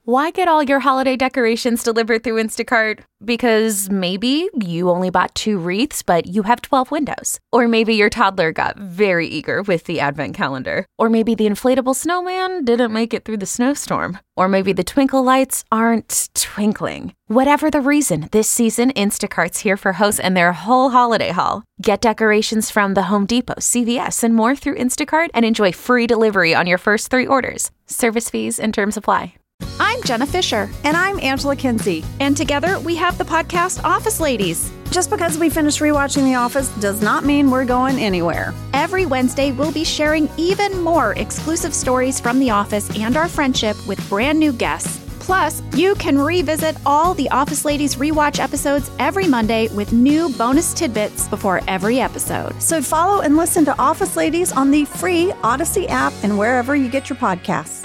Why get all your holiday decorations delivered through Instacart? Because maybe you only bought 2 wreaths, but you have 12 windows. Or maybe your toddler got very eager with the advent calendar. Or maybe the inflatable snowman didn't make it through the snowstorm. Or maybe the twinkle lights aren't twinkling. Whatever the reason, this season, Instacart's here for hosts and their whole holiday haul. Get decorations from the Home Depot, CVS, and more through Instacart and enjoy free delivery on your first 3 orders. Service fees and terms apply. I'm Jenna Fisher. And I'm Angela Kinsey. And together we have the podcast Office Ladies. Just because we finished rewatching The Office does not mean we're going anywhere. Every Wednesday, we'll be sharing even more exclusive stories from The Office and our friendship with brand new guests. Plus, you can revisit all the Office Ladies rewatch episodes every Monday with new bonus tidbits before every episode. So follow and listen to Office Ladies on the free Odyssey app and wherever you get your podcasts.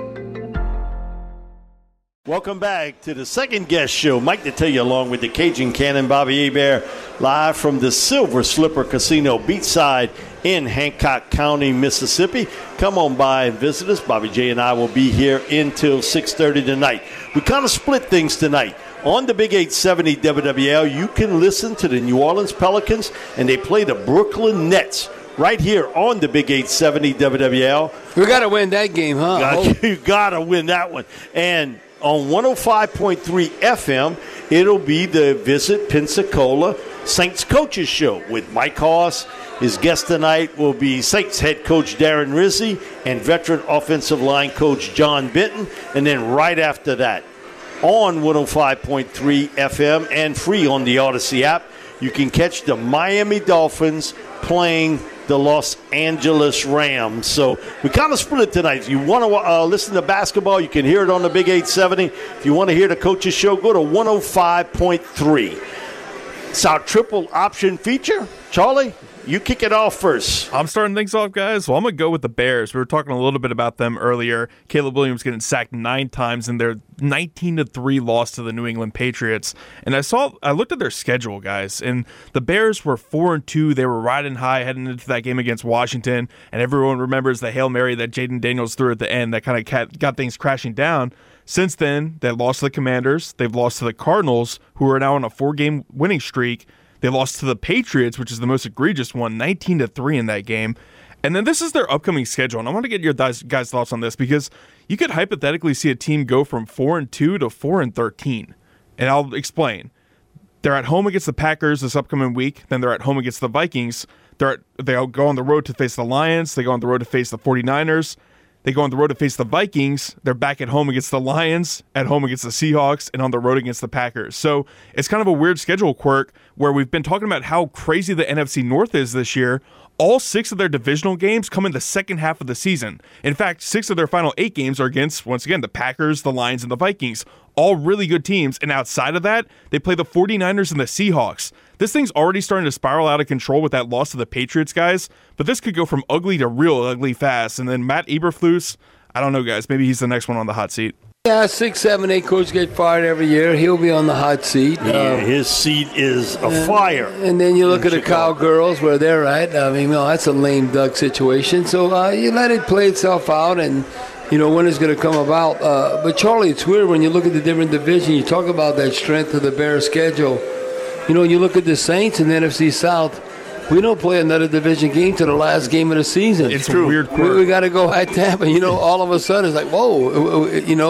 Welcome back to the second guest show. Mike Detillier along with the Cajun Cannon, Bobby Hebert, live from the Silver Slipper Casino beachside in Hancock County, Mississippi. Come on by and visit us. Bobby J and I will be here until 6:30 tonight. We kind of split things tonight. On the Big 870 WWL, you can listen to the New Orleans Pelicans, and they play the Brooklyn Nets right here on the Big 870 WWL. We got to win that game, huh? You got to win that one. And on 105.3 FM, it'll be the Visit Pensacola Saints Coaches Show with Mike Hoss. His guest tonight will be Saints head coach Darren Rizzi and veteran offensive line coach John Benton. And then right after that, on 105.3 FM and free on the Odyssey app, you can catch the Miami Dolphins playing the Los Angeles Rams. So we kind of split it tonight. If you want to listen to basketball, you can hear it on the Big 870. If you want to hear the Coaches Show, go to 105.3. It's our triple option feature. Charlie, you kick it off first. I'm starting things off, guys. Well, I'm going to go with the Bears. We were talking a little bit about them earlier. Caleb Williams getting sacked 9 times in their 19-3 loss to the New England Patriots. And I looked at their schedule, guys, and the Bears were 4-2. They were riding high heading into that game against Washington, and everyone remembers the Hail Mary that Jaden Daniels threw at the end that kind of got things crashing down. Since then, they lost to the Commanders. They've lost to the Cardinals, who are now on a 4-game winning streak. They lost to the Patriots, which is the most egregious one, 19-3 in that game. And then this is their upcoming schedule. And I want to get your guys' thoughts on this because you could hypothetically see a team go from 4-2 to 4-13. And I'll explain. They're at home against the Packers this upcoming week. Then they're at home against the Vikings. They'll go on the road to face the Lions. They go on the road to face the 49ers. They go on the road to face the Vikings. They're back at home against the Lions, at home against the Seahawks, and on the road against the Packers. So it's kind of a weird schedule quirk where we've been talking about how crazy the NFC North is this year. All 6 of their divisional games come in the second half of the season. In fact, 6 of their final 8 games are against, once again, the Packers, the Lions, and the Vikings. All really good teams. And outside of that, they play the 49ers and the Seahawks. This thing's already starting to spiral out of control with that loss to the Patriots, guys. But this could go from ugly to real ugly fast. And then Matt Eberflus, I don't know, guys. Maybe he's the next one on the hot seat. Yeah, 6, 7, 8 coaches get fired every year. He'll be on the hot seat. Yeah, his seat is a fire. And then you look at the Cowgirls where they're at. I mean, that's a lame duck situation. So you let it play itself out and, when it's going to come about. But, Charlie, it's weird when you look at the different divisions. You talk about that strength of the Bears' schedule. You look at the Saints in the NFC South. We don't play another division game to the last game of the season. It's true. Weird. We got to go at Tampa. All of a sudden it's like, whoa,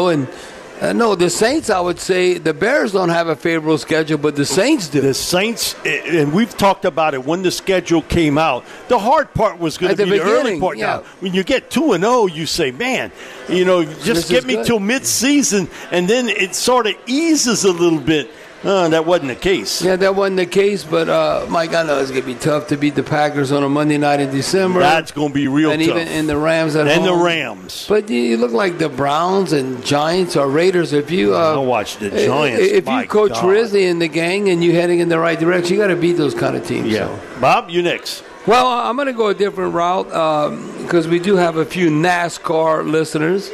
and no, the Saints, I would say, the Bears don't have a favorable schedule, but the Saints do. The Saints, and we've talked about it when the schedule came out. The hard part was going to be the early part. Yeah. Now, when you get 2-0, you say, man, just get me till mid-season, and then it sort of eases a little bit. That wasn't the case. Yeah, that wasn't the case, but, Mike, I know it's going to be tough to beat the Packers on a Monday night in December. That's going to be real tough. And even the Rams at home. And the Rams. But you look like the Browns and Giants or Raiders. If you I'll watch the Giants. If you coach Rizzi and the gang and you're heading in the right direction, you got to beat those kind of teams. Yeah. So. Bob, you next. Well, I'm going to go a different route because we do have a few NASCAR listeners.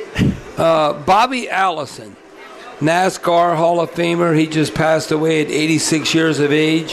Bobby Allison. NASCAR Hall of Famer. He just passed away at 86 years of age.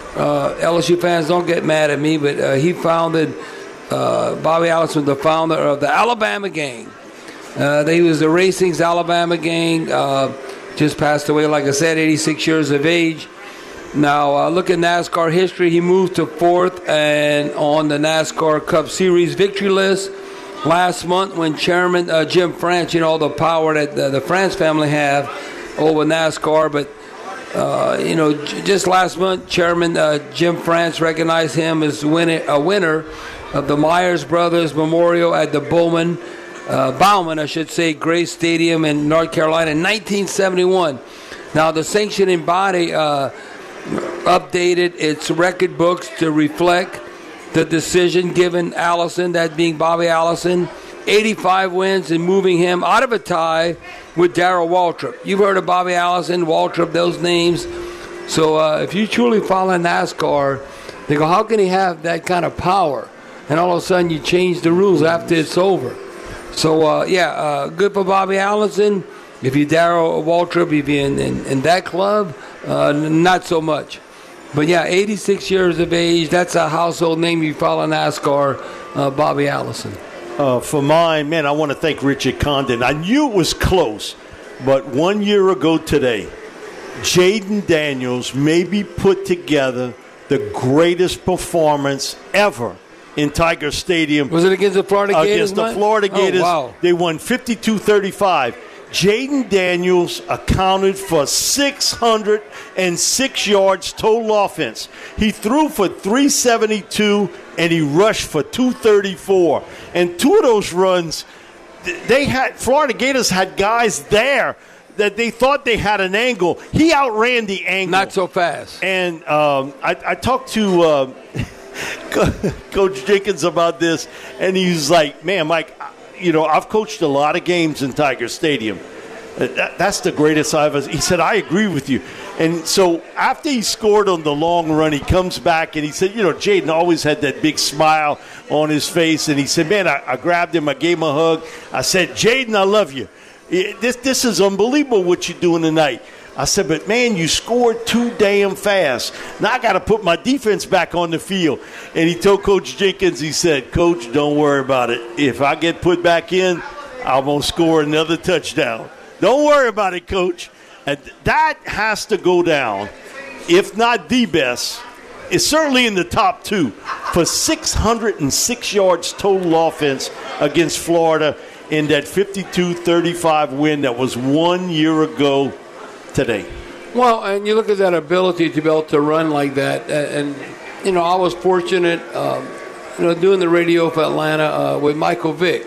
LSU fans, don't get mad at me, but he founded, Bobby Allison was the founder of the Alabama Gang. He was the Racing's Alabama gang. Just passed away, like I said, 86 years of age. Now, look at NASCAR history. He moved to 4th and on the NASCAR Cup Series victory list last month when Chairman Jim France, the power that the France family have over NASCAR. But, just last month, Chairman Jim France recognized him as a winner of the Myers Brothers Memorial at the Bowman, Grace Stadium in North Carolina in 1971. Now, the sanctioning body updated its record books to reflect the decision given Allison, that being Bobby Allison, 85 wins and moving him out of a tie with Darrell Waltrip. You've heard of Bobby Allison, Waltrip, those names. So if you truly follow NASCAR, they go, how can he have that kind of power? And all of a sudden you change the rules after it's over. So, good for Bobby Allison. If you're Darrell Waltrip, if you're in that club, not so much. But, 86 years of age, that's a household name. You follow NASCAR, Bobby Allison. For mine, man, I want to thank Richard Condon. I knew it was close, but 1 year ago today, Jaden Daniels maybe put together the greatest performance ever in Tiger Stadium. Was it against the Florida Gators? Against the Florida Gators. Oh, wow. They won 52-35. Jaden Daniels accounted for 606 yards total offense. He threw for 372 and he rushed for 234. And two of those runs, Florida Gators had guys there that they thought they had an angle. He outran the angle. Not so fast. And I talked to Coach Jenkins about this, and he's like, man, Mike, I've coached a lot of games in Tiger Stadium. That's the greatest I've ever. He said, I agree with you. And so after he scored on the long run, he comes back and he said, Jaden always had that big smile on his face. And he said, man, I grabbed him. I gave him a hug. I said, Jaden, I love you. This is unbelievable what you're doing tonight. I said, but, man, you scored too damn fast. Now I got to put my defense back on the field. And he told Coach Jenkins, he said, Coach, don't worry about it. If I get put back in, I'm going to score another touchdown. Don't worry about it, Coach. And that has to go down, if not the best. It's certainly in the top two for 606 yards total offense against Florida in that 52-35 win that was 1 year ago today. Well, and you look at that ability to be able to run like that. And I was fortunate, doing the radio for Atlanta with Michael Vick.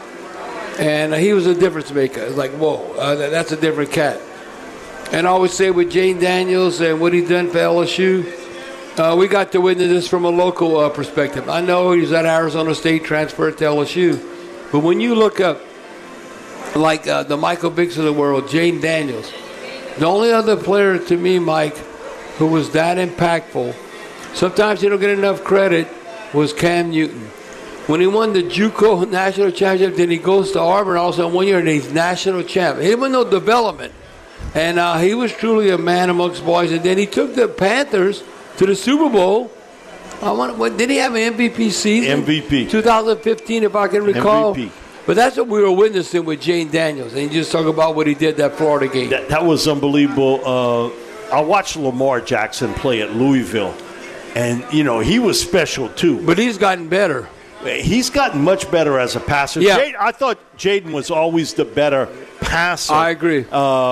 And he was a difference maker. It's like, whoa, that's a different cat. And I always say with Jaden Daniels and what he's done for LSU, we got to witness this from a local perspective. I know he's at Arizona State, transferred to LSU. But when you look up, like the Michael Vicks of the world, Jaden Daniels, the only other player to me, Mike, who was that impactful, sometimes he don't get enough credit, was Cam Newton. When he won the JUCO national championship, then he goes to Auburn also 1 year and he's national champ. He didn't no development. And he was truly a man amongst boys. And then he took the Panthers to the Super Bowl. Did he have an MVP season? MVP. 2015, if I can recall. MVP. But that's what we were witnessing with Jaden Daniels. And you just talk about what he did that Florida game. That was unbelievable. I watched Lamar Jackson play at Louisville. And, he was special, too. But he's gotten better. He's gotten much better as a passer. Yeah. I thought Jaden was always the better passer. I agree.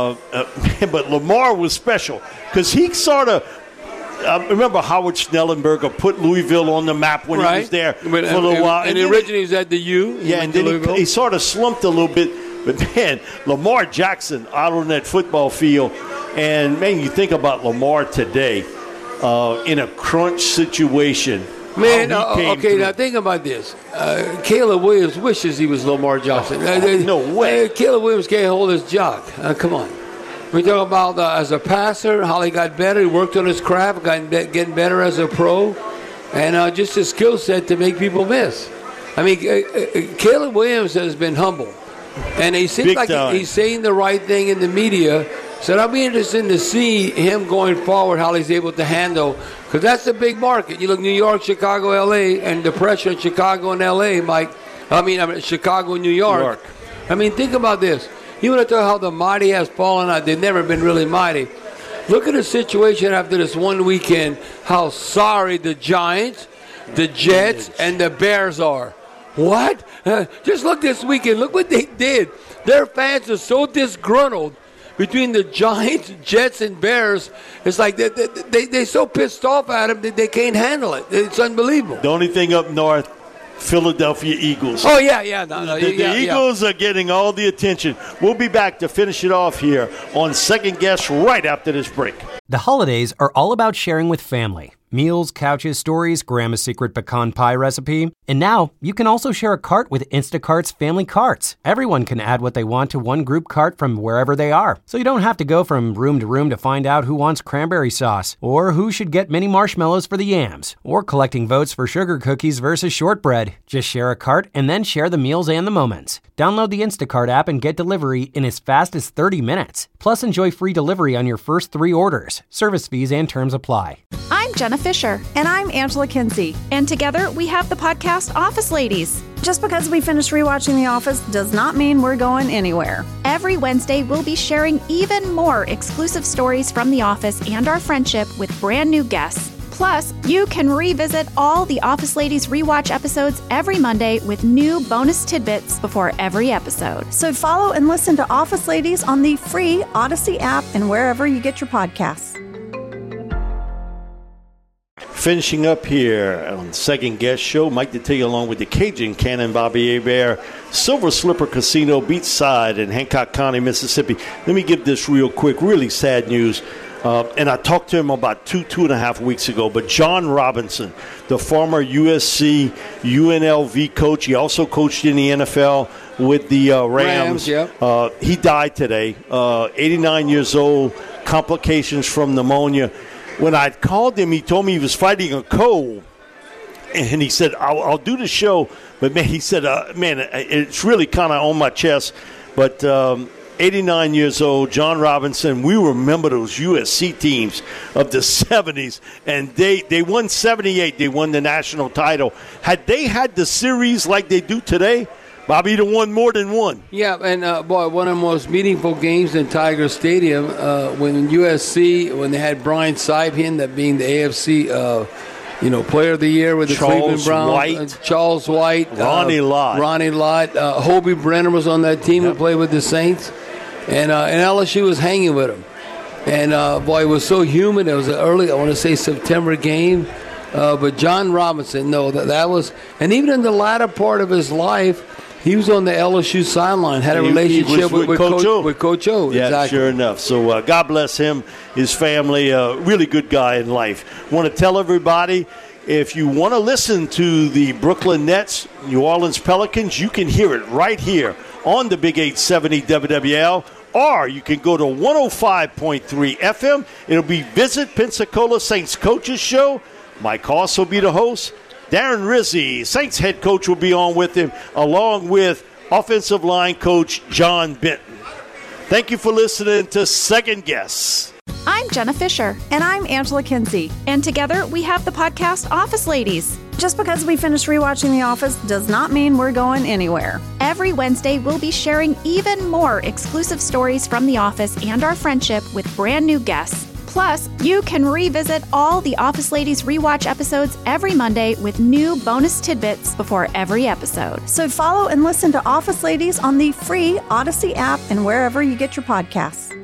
But Lamar was special because he sort of remember Howard Schnellenberger put Louisville on the map when he was there for a little while. And originally he was at the U. Yeah, and then he sort of slumped a little bit. But, man, Lamar Jackson out on that football field. And, man, you think about Lamar today in a crunch situation. Man, okay, now think about this. Caleb Williams wishes he was Lamar Jackson. No way. Caleb Williams can't hold his jock. Come on. We talk about as a passer, how he got better. He worked on his craft, getting better as a pro, and just his skill set to make people miss. I mean, Caleb Williams has been humble, and he seems like he's saying the right thing in the media. So that'll be interesting to see him going forward, how he's able to handle, because that's a big market. You look New York, Chicago, L.A., and the pressure in Chicago and L.A., Mike. Chicago and New York. I mean, think about this. You want to tell how the mighty has fallen out. They've never been really mighty. Look at the situation after this one weekend, how sorry the Giants, the Jets, and the Bears are. What? Just look this weekend. Look what they did. Their fans are so disgruntled between the Giants, Jets, and Bears. It's like they're so pissed off at them that they can't handle it. It's unbelievable. The only thing up north, Philadelphia Eagles. Oh, yeah. No, the Eagles are getting all the attention. We'll be back to finish it off here on Second Guess right after this break. The holidays are all about sharing with family. Meals, couches, stories, Grandma's secret pecan pie recipe. And now, you can also share a cart with Instacart's Family Carts. Everyone can add what they want to one group cart from wherever they are. So you don't have to go from room to room to find out who wants cranberry sauce, or who should get mini marshmallows for the yams, or collecting votes for sugar cookies versus shortbread. Just share a cart and then share the meals and the moments. Download the Instacart app and get delivery in as fast as 30 minutes. Plus, enjoy free delivery on your first 3 orders. Service fees and terms apply. I'm Jenna Fisher. And I'm Angela Kinsey. And together we have the podcast Office Ladies. Just because we finished rewatching The Office does not mean we're going anywhere. Every Wednesday, we'll be sharing even more exclusive stories from The Office and our friendship with brand new guests. Plus, you can revisit all the Office Ladies rewatch episodes every Monday with new bonus tidbits before every episode. So follow and listen to Office Ladies on the free Odyssey app and wherever you get your podcasts. Finishing up here on Second Guest Show, Mike Detillier along with the Cajun Cannon, Bobby Hebert, Silver Slipper Casino, Beachside in Hancock County, Mississippi. Let me give this real quick, really sad news. And I talked to him about two and a half weeks ago. But John Robinson, the former USC UNLV coach, he also coached in the NFL with the Rams. Yep. He died today, 89 years old, complications from pneumonia. When I called him, he told me he was fighting a cold, and he said, I'll do the show. But, man, he said, it's really kind of on my chest. But 89 years old, John Robinson, we remember those USC teams of the 70s, and they won 78. They won the national title. Had they had the series like they do today, Bobby, you'd have won more than one. Yeah, and, one of the most meaningful games in Tiger Stadium when USC, when they had Brian Saibhin, that being the AFC, Player of the Year with the Cleveland Browns. Charles White. Ronnie Lott. Hobie Brenner was on that team who played with the Saints. And LSU was hanging with him. And, it was so humid. It was an early, I want to say, September game. But John Robinson, that was – and even in the latter part of his life – he was on the LSU sideline, had a relationship with Coach O. With Coach O, yeah, exactly. Sure enough. So God bless him, his family, really good guy in life. Want to tell everybody, if you want to listen to the Brooklyn Nets, New Orleans Pelicans, you can hear it right here on the Big 870 WWL, or you can go to 105.3 FM. It'll be Visit Pensacola Saints Coaches Show. Mike Hoss will be the host. Darren Rizzi, Saints head coach, will be on with him, along with offensive line coach John Benton. Thank you for listening to Second Guess. I'm Jenna Fisher. And I'm Angela Kinsey. And together we have the podcast Office Ladies. Just because we finished rewatching The Office does not mean we're going anywhere. Every Wednesday, we'll be sharing even more exclusive stories from The Office and our friendship with brand new guests. Plus, you can revisit all the Office Ladies rewatch episodes every Monday with new bonus tidbits before every episode. So follow and listen to Office Ladies on the free Odyssey app and wherever you get your podcasts.